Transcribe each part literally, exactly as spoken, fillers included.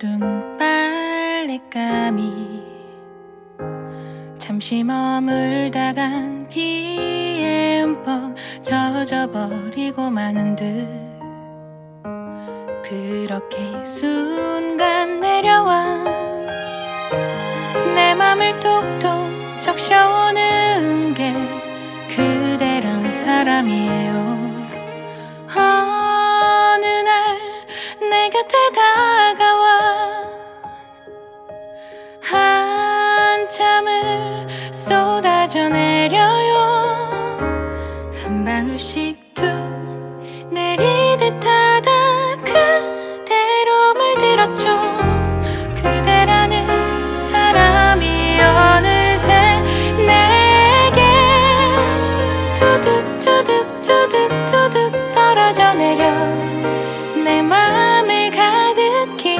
묻은 빨랫감이 잠시 머물다간 비에 흠뻑 젖어버리고 마는 듯 그렇게 순간 내려와 내 맘을 톡톡 적셔오는 게 그대란 사람이에요. 어느 날 내 곁에 다가와 한참을 쏟아져 내려요. 한 방울씩 툭 내리듯 하다 그대로 물들었죠. 그대라는 사람이 어느새 내게 두둑 두둑 두둑 두둑 떨어져 내려 내 맘을 가득히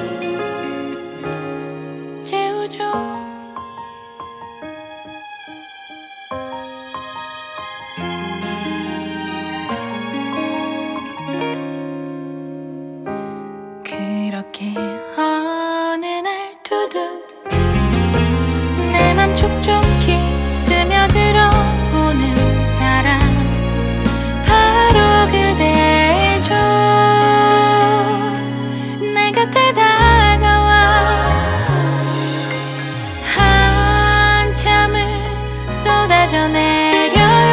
채우죠. 그렇게 어느 날 두둑 내 맘 촉촉히 스며들어오는 사람 바로 그대죠. 내 곁에 다가와 한참을 쏟아져 내려요.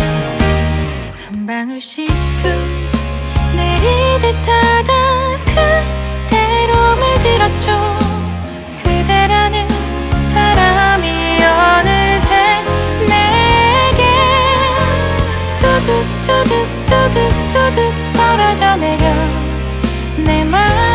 한 방울씩 툭 내리듯 하다 그대로 물들었죠. 그대라는 사람이 어느새 내게 두둑 두둑 두둑 두둑 떨어져 내려 내 맘